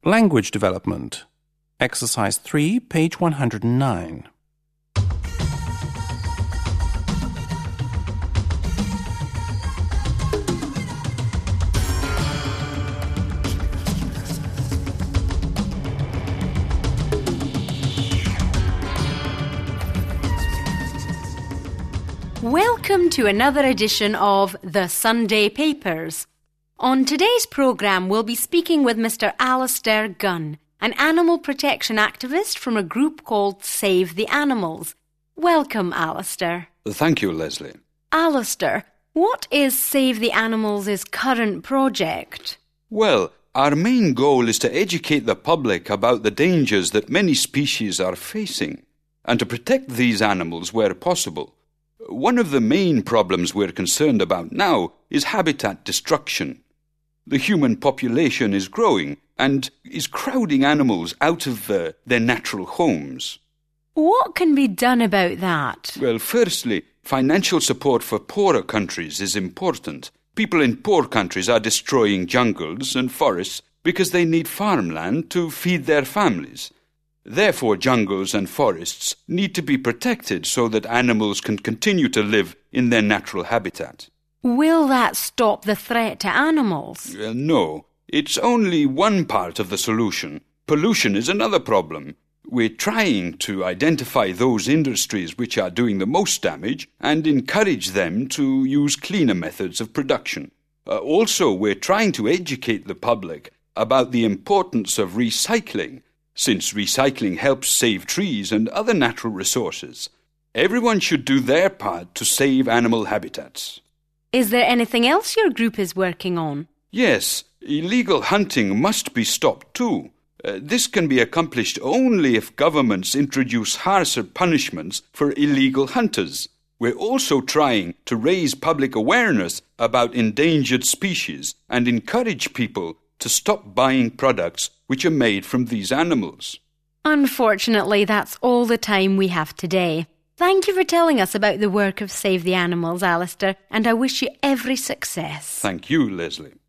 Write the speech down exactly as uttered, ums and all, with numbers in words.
Language development. Exercise three, page one hundred nine. Welcome to another edition of The Sunday Papers. On today's programme, we'll be speaking with Mister Alistair Gunn, an animal protection activist from a group called Save the Animals. Welcome, Alistair. Thank you, Leslie. Alistair, what is Save the Animals' current project? Well, our main goal is to educate the public about the dangers that many species are facing and to protect these animals where possible. One of the main problems we're concerned about now is habitat destruction. The human population is growing and is crowding animals out of uh, their natural homes. What can be done about that? Well, firstly, financial support for poorer countries is important. People in poor countries are destroying jungles and forests because they need farmland to feed their families. Therefore, jungles and forests need to be protected so that animals can continue to live in their natural habitat. Will that stop the threat to animals? Uh, no, it's only one part of the solution. Pollution is another problem. We're trying to identify those industries which are doing the most damage and encourage them to use cleaner methods of production. Uh, also, we're trying to educate the public about the importance of recycling, since recycling helps save trees and other natural resources. Everyone should do their part to save animal habitats. Is there anything else your group is working on? Yes, illegal hunting must be stopped too. Uh, this can be accomplished only if governments introduce harsher punishments for illegal hunters. We're also trying to raise public awareness about endangered species and encourage people to stop buying products which are made from these animals. Unfortunately, that's all the time we have today. Thank you for telling us about the work of Save the Animals, Alistair, and I wish you every success. Thank you, Leslie.